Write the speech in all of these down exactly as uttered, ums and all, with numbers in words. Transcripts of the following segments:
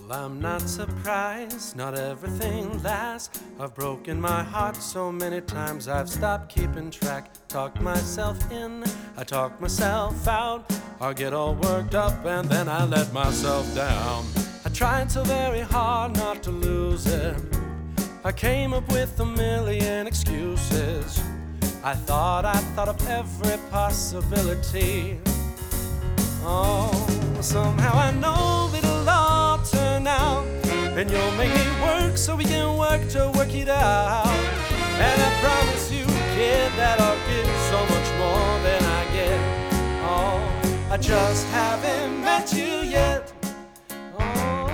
Well, I'm not surprised, not everything lasts. I've broken my heart so many times I've stopped keeping track. Talk myself in, I talk myself out. I get all worked up and then I let myself down. I tried so very hard not to lose it. I came up with a million excuses. I thought I thought of every possibility. Oh, somehow I know it'll all turn out, and you'll make me work so we can work to work it out. And I promise you, kid, that I'll give so much more than I get. Oh, I just haven't met you yet. Oh,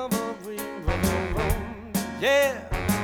yeah.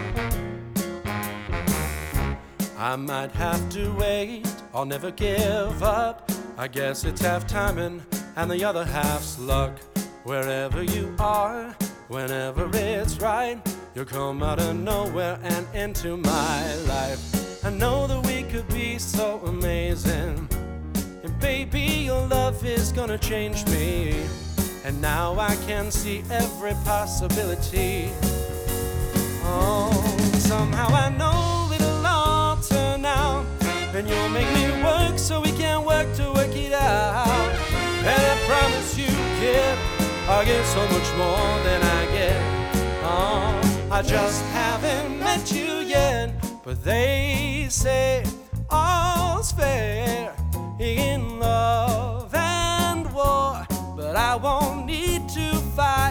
I might have to wait, I'll never give up. I guess it's half timing and the other half's luck. Wherever you are, whenever it's right, you'll come out of nowhere and into my life. I know that we could be so amazing, and baby, your love is gonna change me. And now I can see every possibility. Oh, somehow I know it'll all turn out, and you'll make me work so we can work to work it out. And I promise you, kid, I'll get so much more than I get. Oh, I just haven't met you yet. But they say all's fair in love and war, but I won't need to fight.